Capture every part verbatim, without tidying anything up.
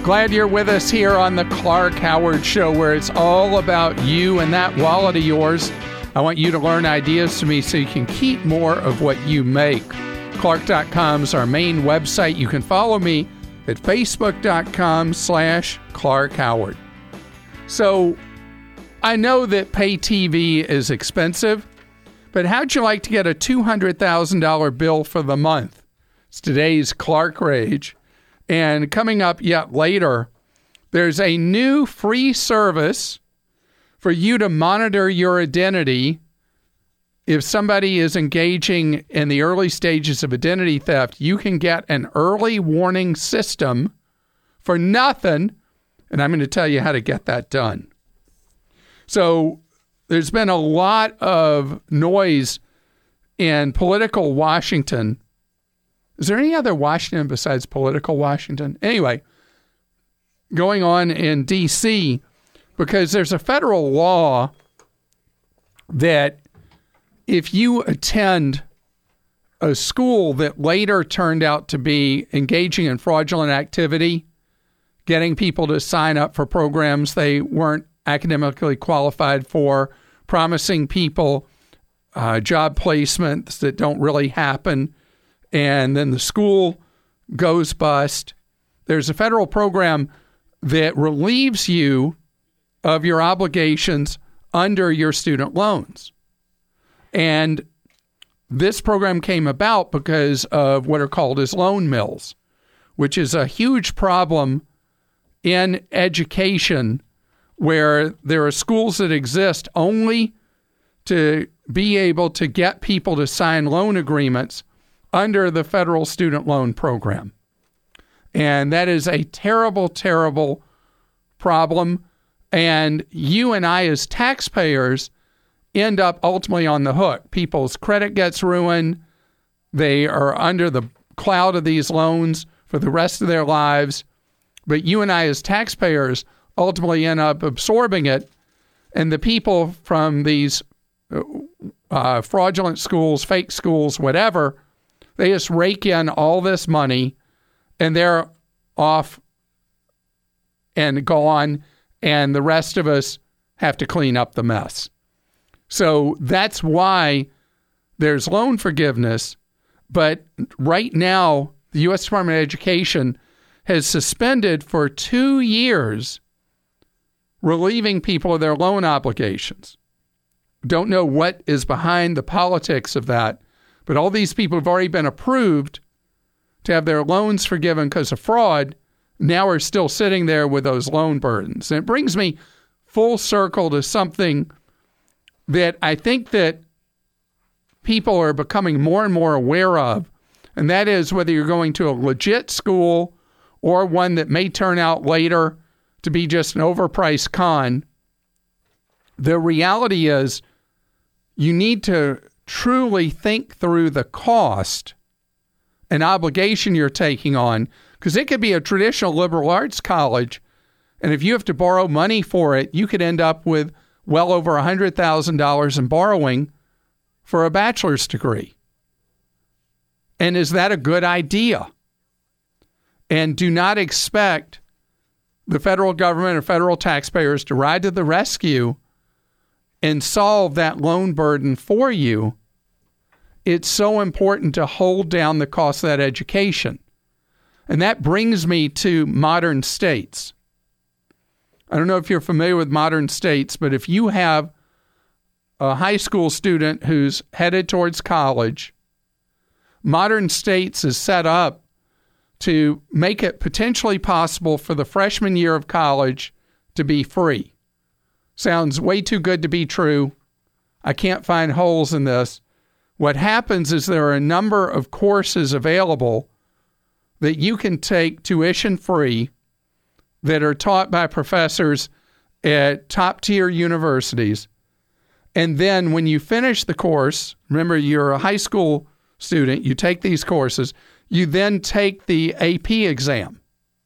Glad you're with us here on the Clark Howard Show, where it's all about you and that wallet of yours. I want you to learn ideas from me so you can keep more of what you make. Clark dot com is our main website. You can follow me at facebook dot com slash Clark Howard. So I know that pay T V is expensive, but how'd you like to get a two hundred thousand dollars bill for the month? It's today's Clark Rage. And coming up yet later, there's a new free service for you to monitor your identity. If somebody is engaging in the early stages of identity theft, you can get an early warning system for nothing, and I'm going to tell you how to get that done. So there's been a lot of noise in political Washington. Is there any other Washington besides political Washington? Anyway, going on in D C, because there's a federal law that if you attend a school that later turned out to be engaging in fraudulent activity, getting people to sign up for programs they weren't academically qualified for, promising people uh, job placements that don't really happen, and then the school goes bust. There's a federal program that relieves you of your obligations under your student loans. And this program came about because of what are called as loan mills, which is a huge problem in education, where there are schools that exist only to be able to get people to sign loan agreements under the federal student loan program. And that is a terrible, terrible problem. And you and I as taxpayers end up ultimately on the hook. People's credit gets ruined. They are under the cloud of these loans for the rest of their lives. But you and I as taxpayers ultimately end up absorbing it. And the people from these uh, fraudulent schools, fake schools, whatever, they just rake in all this money, and they're off and gone, and the rest of us have to clean up the mess. So that's why there's loan forgiveness. But right now, the U S Department of Education has suspended for two years relieving people of their loan obligations. Don't know what is behind the politics of that, but all these people have already been approved to have their loans forgiven because of fraud, now are still sitting there with those loan burdens. And it brings me full circle to something that I think that people are becoming more and more aware of, and that is whether you're going to a legit school or one that may turn out later to be just an overpriced con. The reality is you need to truly think through the cost and obligation you're taking on, because it could be a traditional liberal arts college, and if you have to borrow money for it, you could end up with well over one hundred thousand dollars in borrowing for a bachelor's degree. And is that a good idea? And do not expect the federal government or federal taxpayers to ride to the rescue and solve that loan burden for you. It's so important to hold down the cost of that education. And that brings me to modern states. I don't know if you're familiar with modern states, but if you have a high school student who's headed towards college, modern states is set up to make it potentially possible for the freshman year of college to be free. Sounds way too good to be true. I can't find holes in this. What happens is there are a number of courses available that you can take tuition free that are taught by professors at top-tier universities. And then when you finish the course, remember you're a high school student, you take these courses, you then take the A P exam.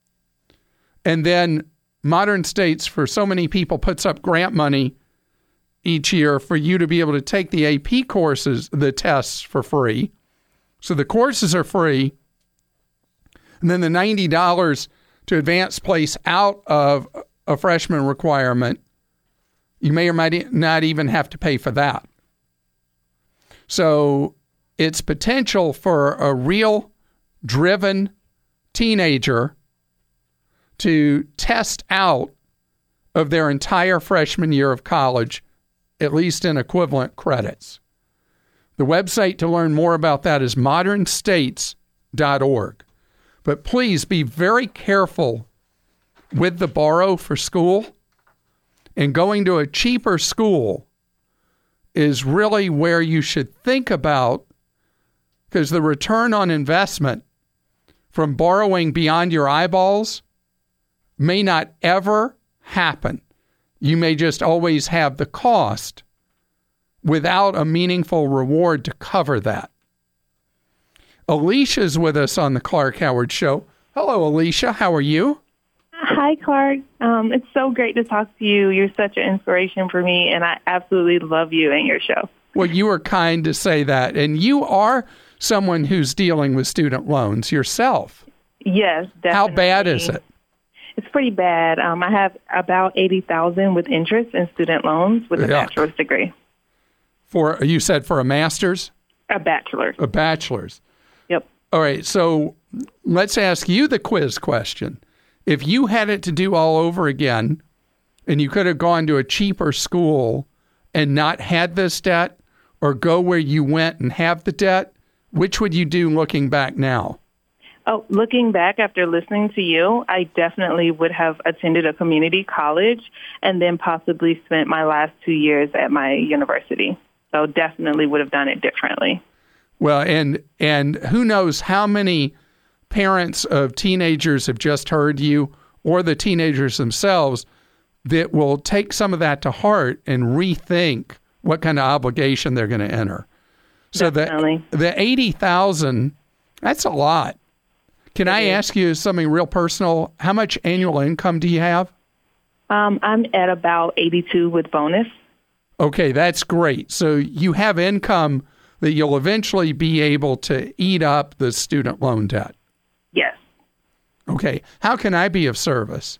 And then Modern States, for so many people, puts up grant money each year for you to be able to take the A P courses, the tests, for free. So the courses are free. And then the ninety dollars to advance place out of a freshman requirement, you may or might not even have to pay for that. So it's potential for a real driven teenager to test out of their entire freshman year of college, at least in equivalent credits. The website to learn more about that is modern states dot org. But please be very careful with the borrow for school. And going to a cheaper school is really where you should think about, because the return on investment from borrowing beyond your eyeballs may not ever happen. You may just always have the cost without a meaningful reward to cover that. Alicia's with us on the Clark Howard Show. Hello, Alicia. How are you? Hi, Clark. Um, it's so great to talk to you. You're such an inspiration for me, and I absolutely love you and your show. Well, you were kind to say that. And you are someone who's dealing with student loans yourself. Yes, definitely. How bad is it? It's pretty bad. Um, I have about eighty thousand dollars with interest in student loans with a Yeah. bachelor's degree. For you said for a master's? A bachelor's. A bachelor's. Yep. All right, so let's ask you the quiz question. If you had it to do all over again, and you could have gone to a cheaper school and not had this debt, or go where you went and have the debt, which would you do looking back now? Oh, looking back after listening to you, I definitely would have attended a community college and then possibly spent my last two years at my university. So definitely would have done it differently. Well, and and who knows how many parents of teenagers have just heard you, or the teenagers themselves, that will take some of that to heart and rethink what kind of obligation they're going to enter. So Definitely. the the eighty thousand, that's a lot. Can It I is. ask you something real personal? How much annual income do you have? Um, I'm at about eighty-two with bonus. Okay, that's great. So you have income that you'll eventually be able to eat up the student loan debt. Yes. Okay, how can I be of service?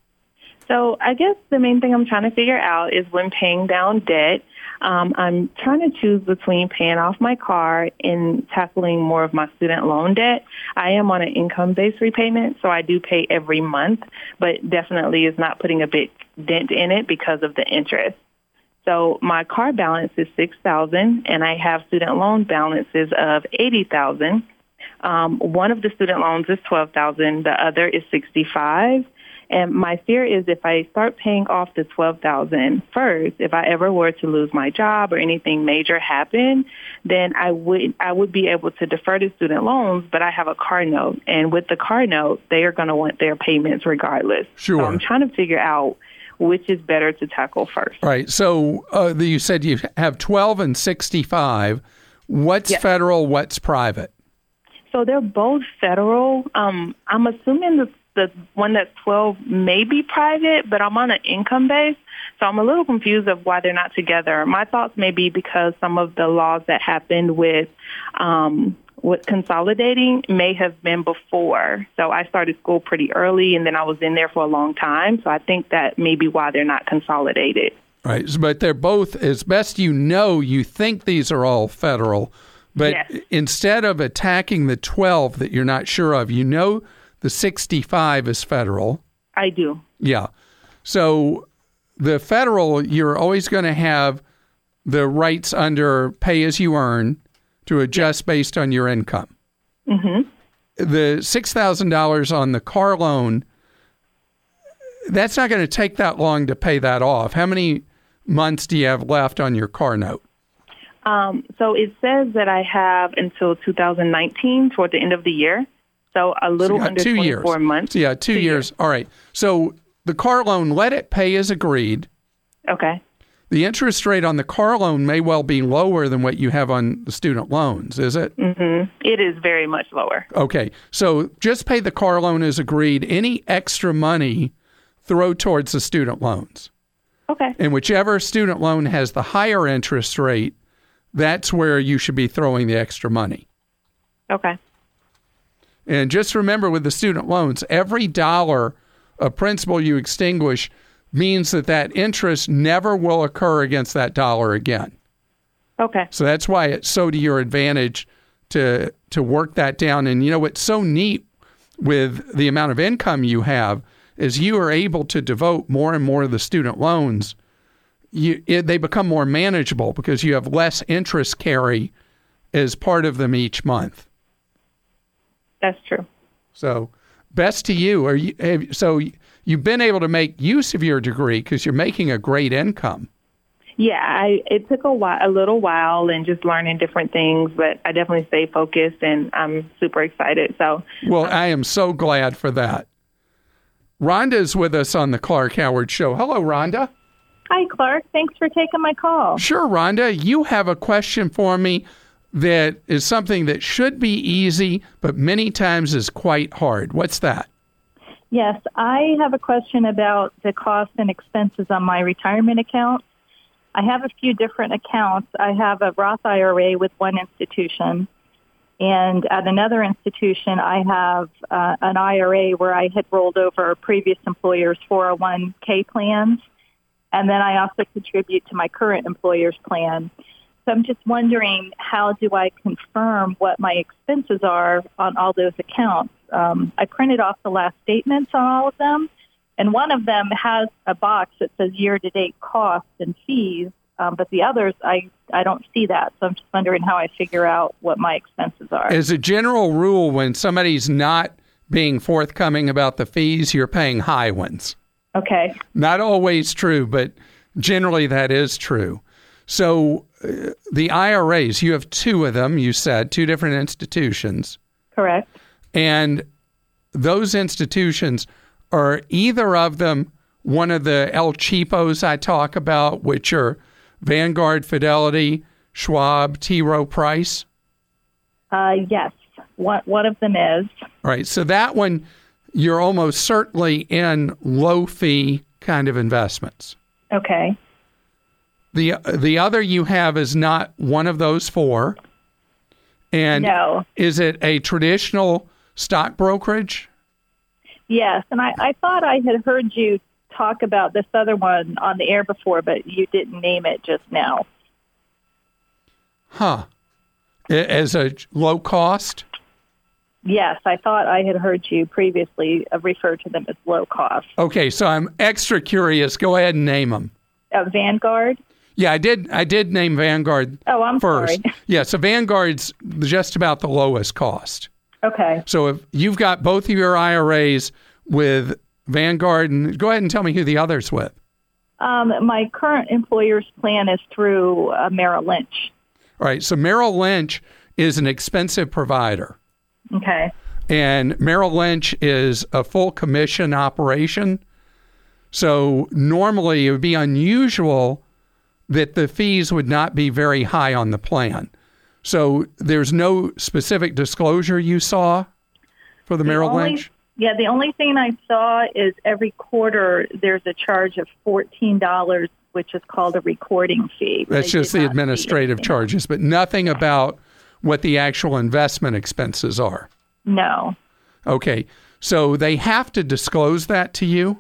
So I guess the main thing I'm trying to figure out is when paying down debt, um, I'm trying to choose between paying off my car and tackling more of my student loan debt. I am on an income-based repayment, so I do pay every month, but definitely is not putting a big dent in it because of the interest. So my car balance is six thousand dollars, and I have student loan balances of eighty thousand dollars. Um, one of the student loans is twelve thousand dollars. The other is sixty-five thousand dollars. And my fear is if I start paying off the twelve thousand dollars first, if I ever were to lose my job or anything major happen, then I would I would be able to defer the student loans, but I have a car note. And with the car note, they are going to want their payments regardless. Sure. So I'm trying to figure out which is better to tackle first. All right. So uh, you said you have twelve and sixty-five. What's Yes. federal? What's private? So they're both federal. Um, I'm assuming the the one that's twelve may be private, but I'm on an income base, so I'm a little confused of why they're not together. My thoughts may be because some of the laws that happened with um, with consolidating may have been before. So I started school pretty early, and then I was in there for a long time. So I think that may be why they're not consolidated. Right. But they're both, as best you know, you think these are all federal. But Yes. instead of attacking the twelve that you're not sure of, you know the sixty-five is federal. I do. Yeah. So the federal, you're always going to have the rights under pay as you earn to adjust based on your income. Mm-hmm. The six thousand dollars on the car loan, that's not going to take that long to pay that off. How many months do you have left on your car note? Um, so it says that I have until two thousand nineteen, toward the end of the year. So a little So you got under two twenty-four years. months. So yeah, two, Two years. years. All right. So the car loan, let it pay as agreed. Okay. The interest rate on the car loan may well be lower than what you have on the student loans, is it? Mm-hmm. It is very much lower. Okay. So just pay the car loan as agreed. Any extra money, throw towards the student loans. Okay. And whichever student loan has the higher interest rate, that's where you should be throwing the extra money. Okay. And just remember with the student loans, every dollar a principal you extinguish means that that interest never will occur against that dollar again. Okay. So that's why it's so to your advantage to to work that down. And you know what's so neat with the amount of income you have is you are able to devote more and more of the student loans. You, it, they become more manageable because you have less interest carry as part of them each month. That's true. So best to you. Are you have, so you've been able to make use of your degree because you're making a great income. Yeah, I, it took a while, a little while, and just learning different things, but I definitely stay focused, and I'm super excited. So, well, um, I am so glad for that. Rhonda's with us on the Clark Howard Show. Hello, Rhonda. Hi, Clark. Thanks for taking my call. Sure, Rhonda. You have a question for me that is something that should be easy, but many times is quite hard. What's that? Yes, I have a question about the costs and expenses on my retirement account. I have a few different accounts. I have a Roth I R A with one institution, and at another institution, I have uh, an I R A where I had rolled over a previous employer's four oh one k plans, and then I also contribute to my current employer's plan. So I'm just wondering, how do I confirm what my expenses are on all those accounts? Um, I printed off the last statements on all of them, and one of them has a box that says year-to-date costs and fees, um, but the others, I, I don't see that. So I'm just wondering how I figure out what my expenses are. As a general rule, when somebody's not being forthcoming about the fees, you're paying high ones. Okay. Not always true, but generally that is true. So uh, the I R As, you have two of them, you said, two different institutions. Correct. And those institutions, are either of them one of the El Cheapos I talk about, which are Vanguard, Fidelity, Schwab, T. Rowe Price? Uh, yes, one, one of them is. All right, so that one, you're almost certainly in low-fee kind of investments. Okay. The the other you have is not one of those four. And no. Is it a traditional stock brokerage? Yes, and I, I thought I had heard you talk about this other one on the air before, but you didn't name it just now. Huh. As a low cost? Yes, I thought I had heard you previously refer to them as low cost. Okay, so I'm extra curious. Go ahead and name them. Uh, Vanguard? Yeah, I did I did name Vanguard oh, I'm first. Sorry. Yeah, so Vanguard's just about the lowest cost. Okay. So if you've got both of your I R As with Vanguard, and go ahead and tell me who the other's with. Um, my current employer's plan is through uh, Merrill Lynch. All right, so Merrill Lynch is an expensive provider. Okay. And Merrill Lynch is a full commission operation. So normally it would be unusual that the fees would not be very high on the plan. So there's no specific disclosure you saw for the, the Merrill only, Lynch? Yeah, the only thing I saw is every quarter there's a charge of fourteen dollars, which is called a recording fee. That's just the administrative charges, but nothing about what the actual investment expenses are. No. Okay, so they have to disclose that to you,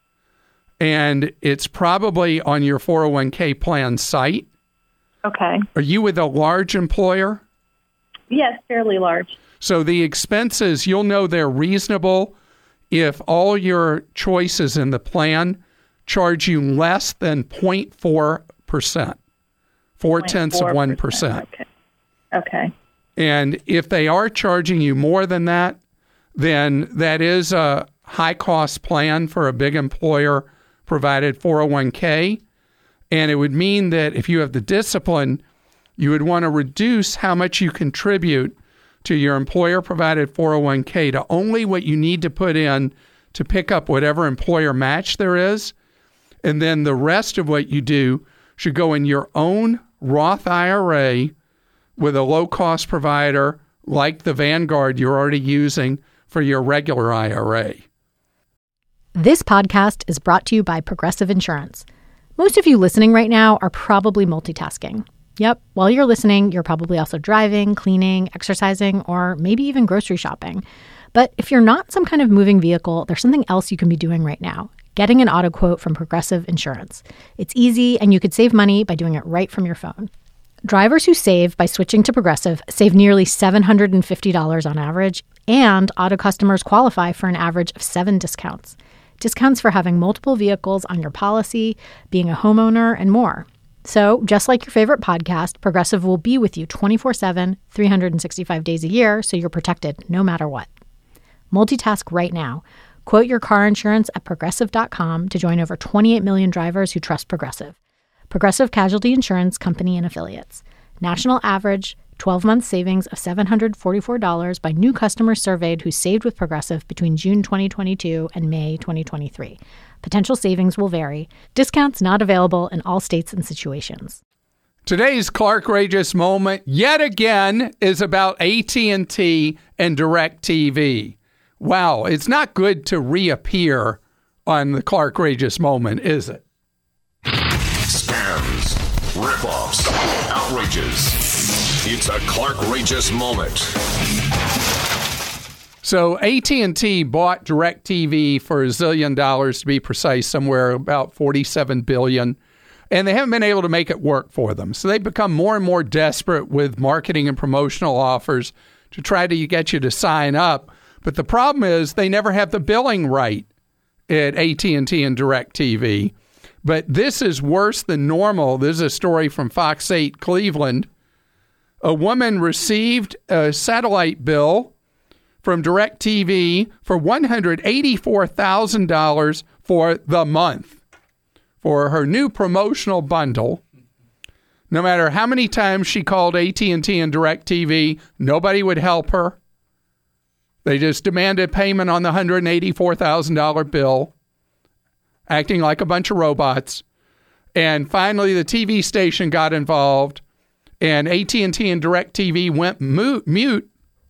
and it's probably on your four oh one k plan site. Okay. Are you with a large employer? Yes, fairly large. So the expenses, you'll know they're reasonable if all your choices in the plan charge you less than zero point four percent, four-tenths of one percent. Okay. Okay. And if they are charging you more than that, then that is a high-cost plan for a big employer-provided four oh one k. And it would mean that if you have the discipline, you would want to reduce how much you contribute to your employer-provided four oh one k to only what you need to put in to pick up whatever employer match there is. And then the rest of what you do should go in your own Roth I R A with a low-cost provider like the Vanguard you're already using for your regular I R A. This podcast is brought to you by Progressive Insurance. Most of you listening right now are probably multitasking. Yep, while you're listening, you're probably also driving, cleaning, exercising, or maybe even grocery shopping. But if you're not some kind of moving vehicle, there's something else you can be doing right now. Getting an auto quote from Progressive Insurance. It's easy, and you could save money by doing it right from your phone. Drivers who save by switching to Progressive save nearly seven hundred fifty dollars on average, and auto customers qualify for an average of seven discounts. Discounts for having multiple vehicles on your policy, being a homeowner, and more. So, just like your favorite podcast, Progressive will be with you twenty-four seven, three hundred sixty-five days a year, so you're protected no matter what. Multitask right now. Quote your car insurance at Progressive dot com to join over twenty-eight million drivers who trust Progressive. Progressive Casualty Insurance Company and Affiliates. National average twelve-month savings of seven hundred forty-four dollars by new customers surveyed who saved with Progressive between June twenty twenty-two and May twenty twenty-three. Potential savings will vary. Discounts not available in all states and situations. Today's Clark-rageous moment, yet again, is about A T and T and DirecTV. Wow, it's not good to reappear on the Clark-rageous moment, is it? Scams, rip-offs, outrages. It's a Clark-rageous moment. So A T and T bought DirecTV for a zillion dollars, to be precise, somewhere about forty-seven billion dollars, and they haven't been able to make it work for them. So they've become more and more desperate with marketing and promotional offers to try to get you to sign up. But the problem is they never have the billing right at A T and T and DirecTV. But this is worse than normal. This is a story from Fox eight Cleveland. A woman received a satellite bill from DirecTV for one hundred eighty-four thousand dollars for the month for her new promotional bundle. No matter how many times she called A T and T and DirecTV, nobody would help her. They just demanded payment on the one hundred eighty-four thousand dollars bill, acting like a bunch of robots. And finally, the T V station got involved, and A T and T and DirecTV went mute, mute,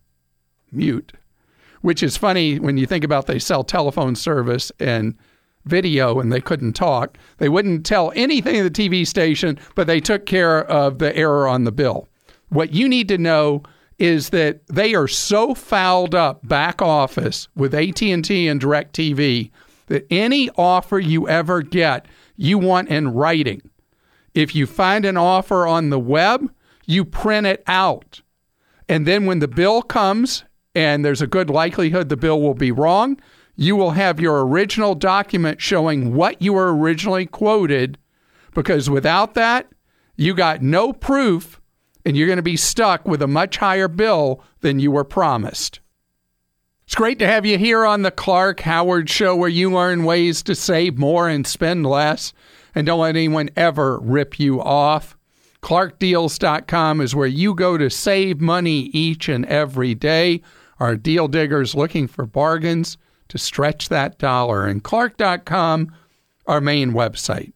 mute, which is funny when you think about they sell telephone service and video, and they couldn't talk. They wouldn't tell anything to the T V station, but they took care of the error on the bill. What you need to know is that they are so fouled up back office with A T and T and DirecTV that any offer you ever get, you want in writing. If you find an offer on the web, you print it out. And then when the bill comes, and there's a good likelihood the bill will be wrong, you will have your original document showing what you were originally quoted, because without that, you got no proof, and you're going to be stuck with a much higher bill than you were promised. It's great to have you here on the Clark Howard Show, where you learn ways to save more and spend less, and don't let anyone ever rip you off. Clark Deals dot com is where you go to save money each and every day. Our deal diggers looking for bargains to stretch that dollar. And Clark dot com, our main website.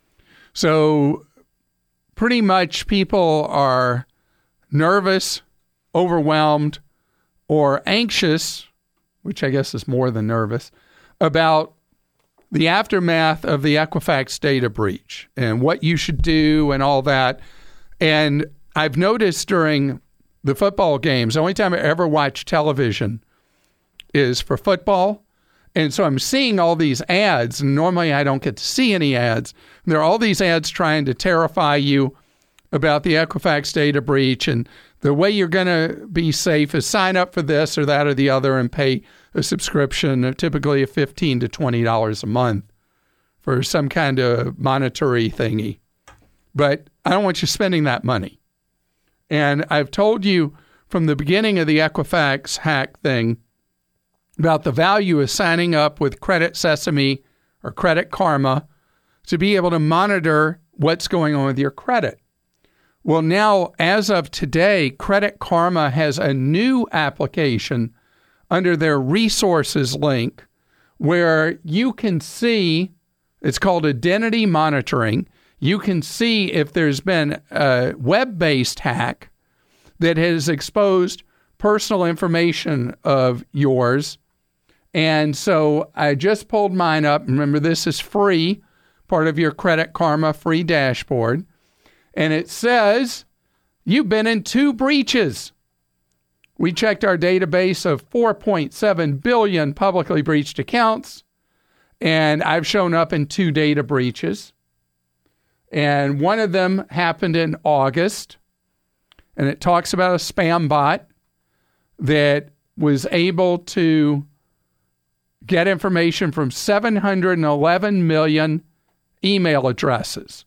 So pretty much people are nervous, overwhelmed, or anxious, which I guess is more than nervous, about the aftermath of the Equifax data breach and what you should do and all that. And I've noticed during the football games, the only time I ever watch television is for football. And so I'm seeing all these ads, and normally I don't get to see any ads. And there are all these ads trying to terrify you about the Equifax data breach, and the way you're going to be safe is sign up for this or that or the other and pay a subscription, typically of fifteen to twenty dollars a month for some kind of monetary thingy. But I don't want you spending that money. And I've told you from the beginning of the Equifax hack thing about the value of signing up with Credit Sesame or Credit Karma to be able to monitor what's going on with your credit. Well, now, as of today, Credit Karma has a new application under their resources link where you can see, it's called identity monitoring. You can see if there's been a web-based hack that has exposed personal information of yours. And so I just pulled mine up. Remember, this is free, part of your Credit Karma free dashboard. And it says you've been in two breaches. We checked our database of four point seven billion publicly breached accounts, and I've shown up in two data breaches. And one of them happened in August, and it talks about a spam bot that was able to get information from seven hundred eleven million email addresses.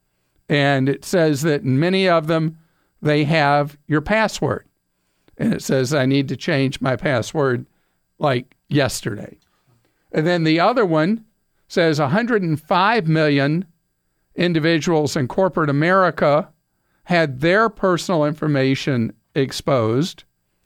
And it says that in many of them, they have your password. And it says, I need to change my password like yesterday. And then the other one says one hundred five million individuals in corporate America had their personal information exposed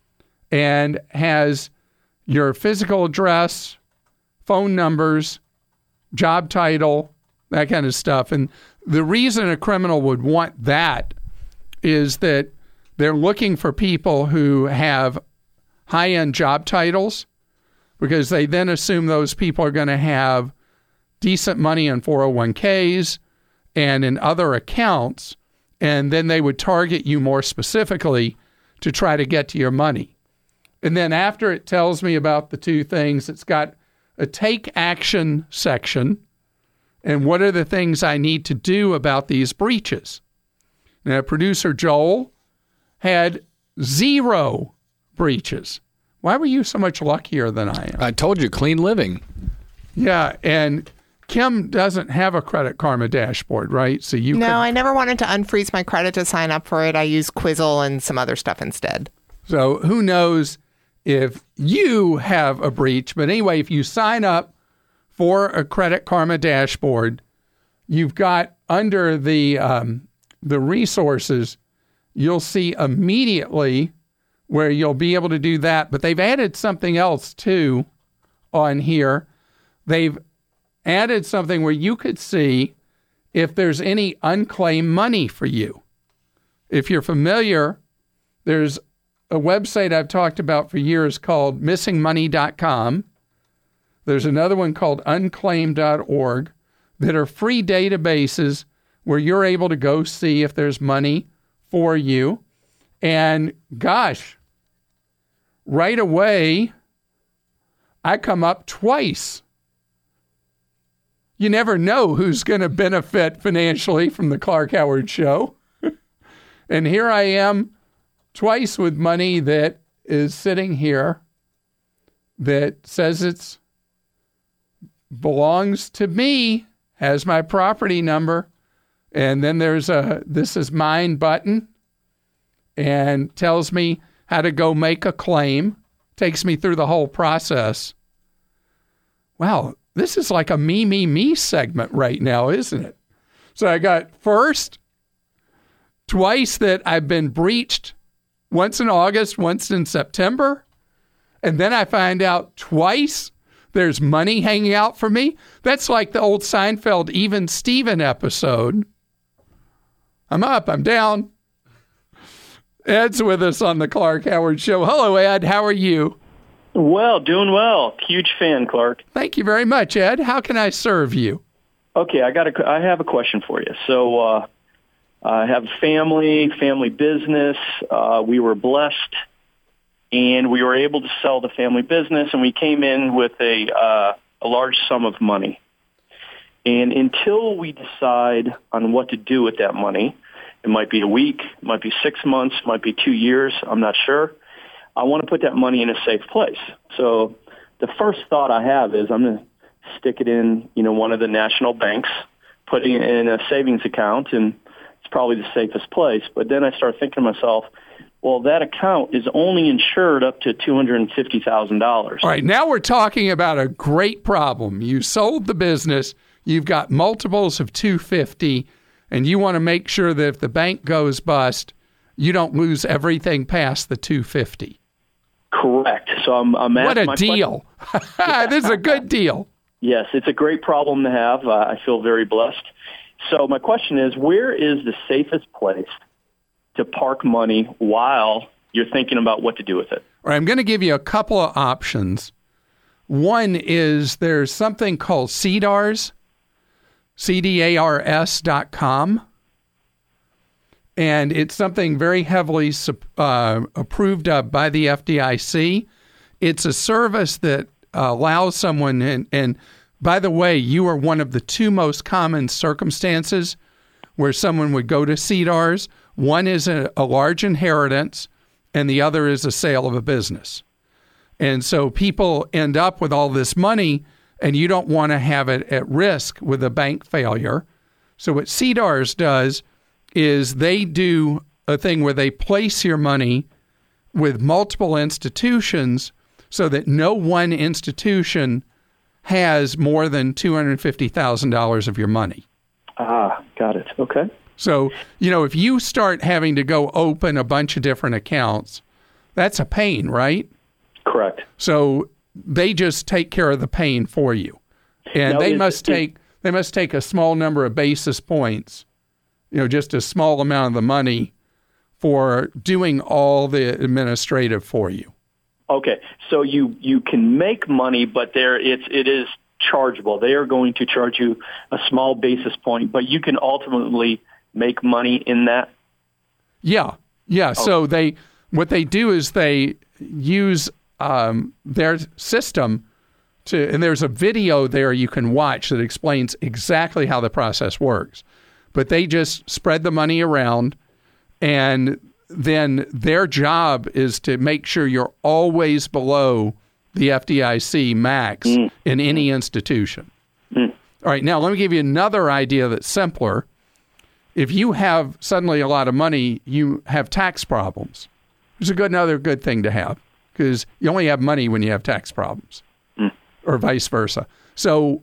and has your physical address, phone numbers, job title, that kind of stuff. And the reason a criminal would want that is that they're looking for people who have high-end job titles because they then assume those people are going to have decent money in four oh one k's and in other accounts, and then they would target you more specifically to try to get to your money. And then after it tells me about the two things, it's got a take action section and what are the things I need to do about these breaches. Now, producer Joel had zero breaches. Why were you so much luckier than I am? I told you, clean living. Yeah, and Kim doesn't have a Credit Karma dashboard, right? So you No, could... I never wanted to unfreeze my credit to sign up for it. I use Quizzle and some other stuff instead. So who knows if you have a breach. But anyway, if you sign up for a Credit Karma dashboard, you've got under the um, the resources, you'll see immediately where you'll be able to do that. But they've added something else, too, on here. They've added something where you could see if there's any unclaimed money for you. If you're familiar, there's a website I've talked about for years called missing money dot com. There's another one called unclaimed dot org that are free databases where you're able to go see if there's money for you. And gosh, right away, I come up twice. You never know who's going to benefit financially from the Clark Howard Show. And here I am twice with money that is sitting here that says it's belongs to me, has my property number, and then there's a this is mine button and tells me how to go make a claim, takes me through the whole process. Wow, this is like a me, me, me segment right now, isn't it? So I got first, twice that I've been breached, once in August, once in September, and then I find out twice there's money hanging out for me. That's like the old Seinfeld Even Steven episode. I'm up, I'm down. Ed's with us on the Clark Howard Show. Hello, Ed. How are you? Well, doing well. Huge fan, Clark. Thank you very much, Ed. How can I serve you? Okay, I got a, I have a question for you. So uh, I have family, family business. Uh, we were blessed, and we were able to sell the family business, and we came in with a uh, a large sum of money. And until we decide on what to do with that money, it might be a week, it might be six months, it might be two years, I'm not sure. I want to put that money in a safe place. So the first thought I have is I'm going to stick it in, you know, one of the national banks, putting it in a savings account, and it's probably the safest place. But then I start thinking to myself, well, that account is only insured up to two hundred fifty thousand dollars. All right, now we're talking about a great problem. You sold the business, you've got multiples of two hundred fifty, and you want to make sure that if the bank goes bust, you don't lose everything past the two hundred fifty. Correct. So I'm, I'm what a my deal. This is a good deal. Yes, it's a great problem to have. Uh, I feel very blessed. So my question is, where is the safest place to park money while you're thinking about what to do with it? All right, I'm going to give you a couple of options. One is there's something called C D A R S, C D A R S dot com. And it's something very heavily uh, approved of by the F D I C. It's a service that uh, allows someone, and, and by the way, you are one of the two most common circumstances where someone would go to C D A R S. One is a, a large inheritance, and the other is a sale of a business. And so people end up with all this money, and you don't want to have it at risk with a bank failure. So what C D A R S does is they do a thing where they place your money with multiple institutions so that no one institution has more than two hundred fifty thousand dollars of your money. Ah, got it. Okay. So, you know, if you start having to go open a bunch of different accounts, that's a pain, right? Correct. So they just take care of the pain for you. And now, they is, must is, take they must take a small number of basis points, you know, just a small amount of the money for doing all the administrative for you. Okay. So you, you can make money, but there it's it is chargeable. They are going to charge you a small basis point, but you can ultimately make money in that? Yeah. Yeah. Okay. So they what they do is they use um, their system to, and there's a video there you can watch that explains exactly how the process works. But they just spread the money around, and then their job is to make sure you're always below the F D I C max mm. in any institution. Mm. All right, now let me give you another idea that's simpler. If you have suddenly a lot of money, you have tax problems. It's a good another good thing to have, because you only have money when you have tax problems, mm. or vice versa. So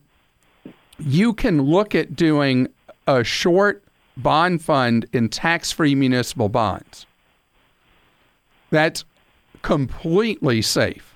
you can look at doing a short bond fund in tax-free municipal bonds. That's completely safe.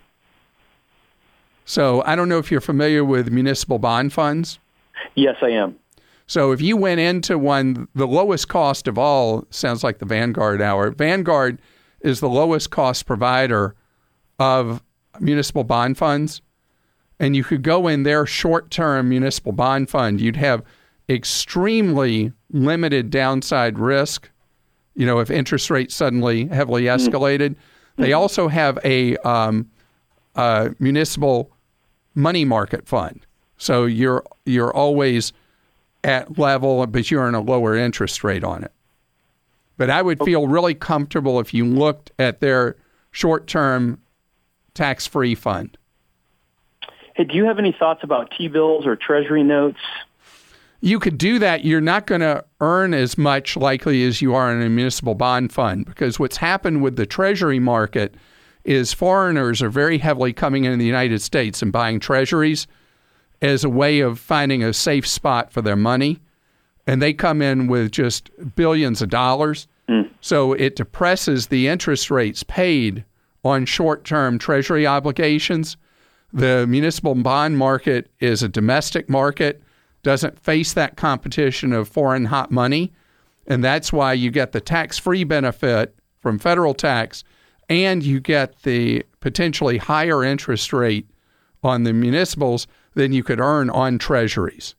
So I don't know if you're familiar with municipal bond funds. Yes, I am. So if you went into one, the lowest cost of all sounds like the Vanguard hour. Vanguard is the lowest cost provider of municipal bond funds. And you could go in their short-term municipal bond fund. You'd have extremely limited downside risk. You know, if interest rates suddenly heavily escalated. Mm-hmm. They also have a, um, a municipal money market fund. So you're you're always at level, but you're in a lower interest rate on it. But I would feel really comfortable if you looked at their short-term tax-free fund. Hey, do you have any thoughts about T-bills or Treasury notes? You could do that. You're not going to earn as much likely as you are in a municipal bond fund, because what's happened with the Treasury market is foreigners are very heavily coming into the United States and buying treasuries as a way of finding a safe spot for their money. And they come in with just billions of dollars. Mm. So it depresses the interest rates paid on short-term Treasury obligations. The municipal bond market is a domestic market, doesn't face that competition of foreign hot money. And that's why you get the tax-free benefit from federal tax, and you get the potentially higher interest rate on the municipals than you could earn on treasuries.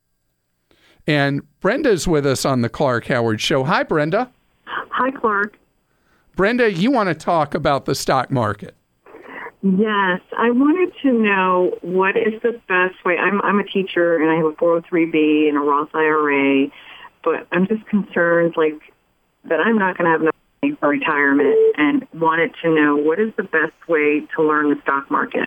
And Brenda's with us on the Clark Howard Show. Hi, Brenda. Hi, Clark. Brenda, you want to talk about the stock market? Yes. I wanted to know what is the best way. I'm, I'm a teacher, and I have a four oh three B and a Roth I R A, but I'm just concerned, like, that I'm not going to have enough money for retirement, and wanted to know what is the best way to learn the stock market.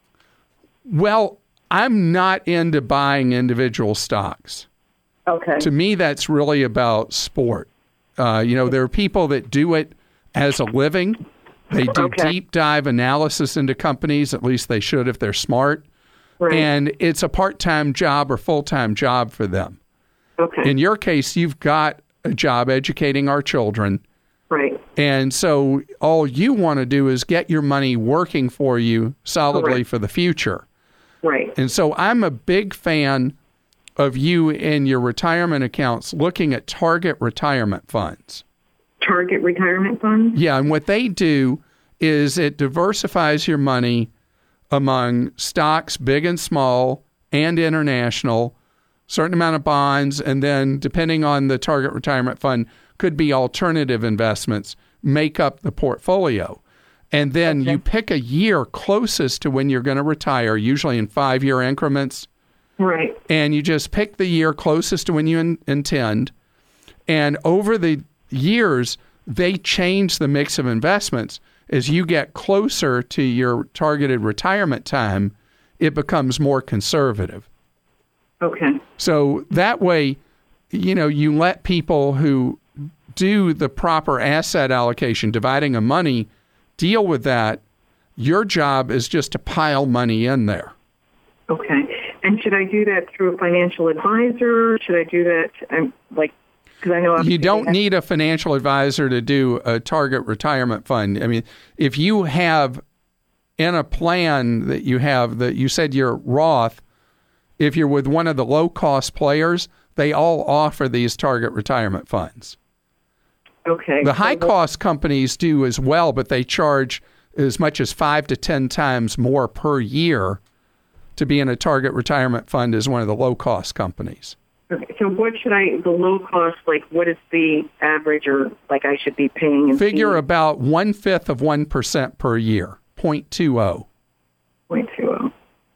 Well, I'm not into buying individual stocks. Okay. To me, that's really about sport. Uh, you know, there are people that do it as a living. They do okay. deep dive analysis into companies, at least they should if they're smart. Right. And it's a part-time job or full-time job for them. Okay. In your case, you've got a job educating our children. Right. And so all you want to do is get your money working for you solidly right. for the future. Right. And so I'm a big fan of you in your retirement accounts looking at target retirement funds. Target retirement funds? Yeah, and what they do is it diversifies your money among stocks, big and small, and international, certain amount of bonds, and then depending on the target retirement fund, could be alternative investments, make up the portfolio. And then okay. you pick a year closest to when you're going to retire, usually in five-year increments. Right. And you just pick the year closest to when you in, intend. And over the years, they change the mix of investments. As you get closer to your targeted retirement time, it becomes more conservative. Okay. So that way, you know, you let people who do the proper asset allocation, dividing of money, deal with that. Your job is just to pile money in there. Okay. And should I do that through a financial advisor? Should I do that, um, like, because I know I'm you don't need a financial advisor to do a target retirement fund. I mean, if you have in a plan that you have that you said you're Roth, if you're with one of the low-cost players, they all offer these target retirement funds. Okay. The high-cost companies do as well, but they charge as much as five to ten times more per year to be in a target retirement fund as one of the low-cost companies. Okay. So what should I, the low-cost, like what is the average or like I should be paying? In Figure fees? about one-fifth of one percent per year, zero point two zero. zero point two zero.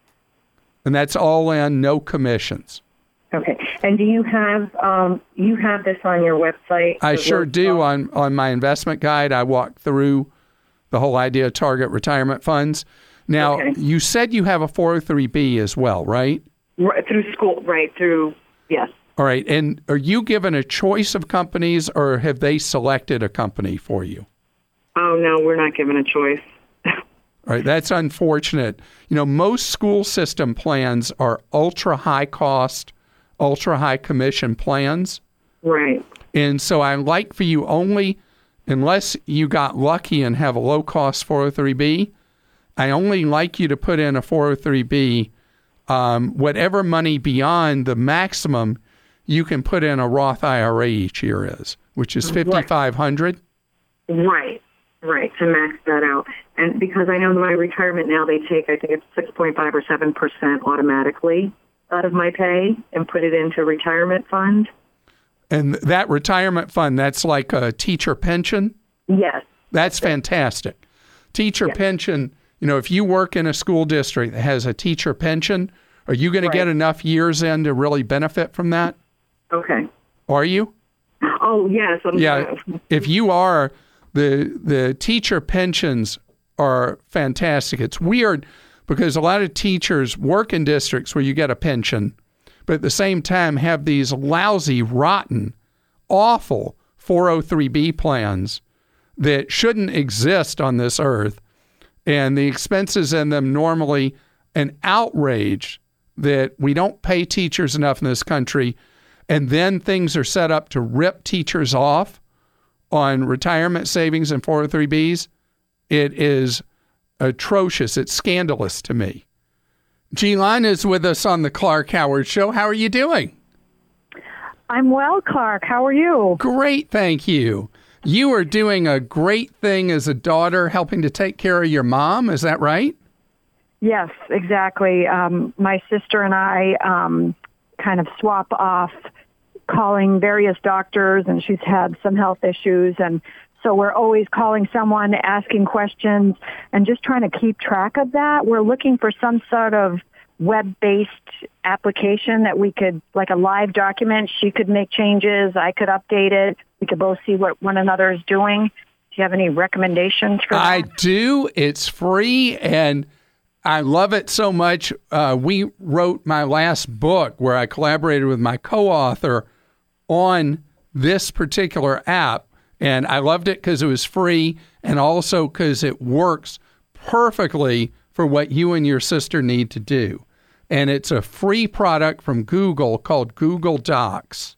And that's all in, no commissions. Okay. And do you have um, you have this on your website? I sure do. On, on my investment guide, I walk through the whole idea of target retirement funds. Now, okay. you said you have a four oh three B as well, right? Right? Through school, right, through, yes. All right. And are you given a choice of companies, or have they selected a company for you? Oh, no, we're not given a choice. All right, that's unfortunate. You know, most school system plans are ultra high cost, ultra high commission plans. Right. And so I like for you only, unless you got lucky and have a low cost four oh three B, I only like you to put in a four oh three B. Um, whatever money beyond the maximum you can put in a Roth I R A each year is, which is fifty-five hundred dollars. Right. Right, to max that out. And because I know my retirement now, they take, I think it's six point five or seven percent automatically out of my pay and put it into a retirement fund. And that retirement fund, that's like a teacher pension? Yes. That's fantastic. Teacher yes. pension, you know, if you work in a school district that has a teacher pension, are you going right. to get enough years in to really benefit from that? Okay. Are you? Oh, yes. I'm yeah. If you are, the the teacher pensions are fantastic. It's weird because a lot of teachers work in districts where you get a pension, but at the same time have these lousy, rotten, awful four oh three B plans that shouldn't exist on this earth. And the expenses in them normally an outrage that we don't pay teachers enough in this country. And then things are set up to rip teachers off on retirement savings and four oh three Bs. It is atrocious. It's scandalous to me. Jilan is with us on the Clark Howard Show. How are you doing? I'm well, Clark. How are you? Great, thank you. You are doing a great thing as a daughter, helping to take care of your mom. Is that right? Yes, exactly. Um, my sister and I um, kind of swap off calling various doctors, and she's had some health issues, and so we're always calling someone, asking questions, and just trying to keep track of that. We're looking for some sort of web-based application that we could, like a live document, she could make changes, I could update it, we could both see what one another is doing. Do you have any recommendations for that? I do. It's free, and I love it so much. Uh, we wrote my last book where I collaborated with my co-author on this particular app, and I loved it because it was free and also because it works perfectly for what you and your sister need to do. And it's a free product from Google called Google Docs.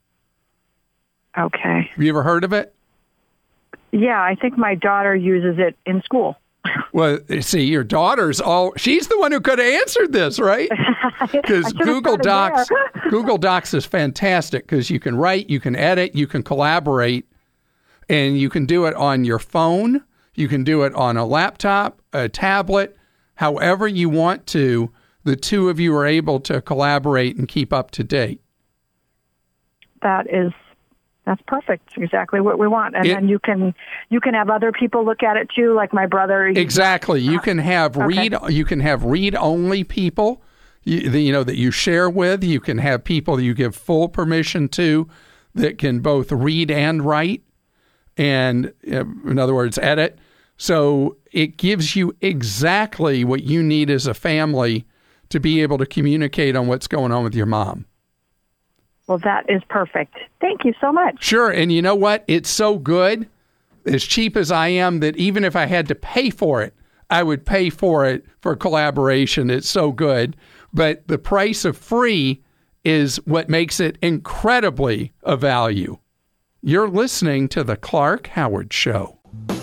Okay. Have you ever heard of it? Yeah, I think my daughter uses it in school. Well, see, your daughter's all, she's the one who could have answered this, right? Because Google Docs, Google Docs is fantastic because you can write, you can edit, you can collaborate, and you can do it on your phone. You can do it on a laptop, a tablet, however you want to. The two of you are able to collaborate and keep up to date. That is That's perfect. Exactly what we want. And It- then you can you can have other people look at it too, like my brother. Exactly. You can have Okay. read. You can have read-only people. You, the, you know that you share with. You can have people you give full permission to that can both read and write, and uh, in other words, edit. So it gives you exactly what you need as a family to be able to communicate on what's going on with your mom. Well, that is perfect. Thank you so much. Sure. And you know what? It's so good, as cheap as I am, that even if I had to pay for it, I would pay for it for collaboration. It's so good. But the price of free is what makes it incredibly of value. You're listening to The Clark Howard Show.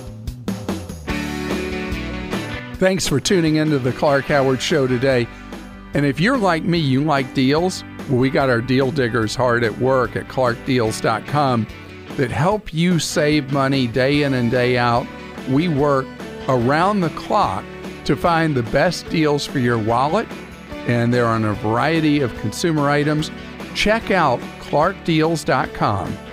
Thanks for tuning into The Clark Howard Show today. And if you're like me, you like deals, well, we got our deal diggers hard at work at clark deals dot com that help you save money day in and day out. We work around the clock to find the best deals for your wallet, and they're on a variety of consumer items. Check out clark deals dot com.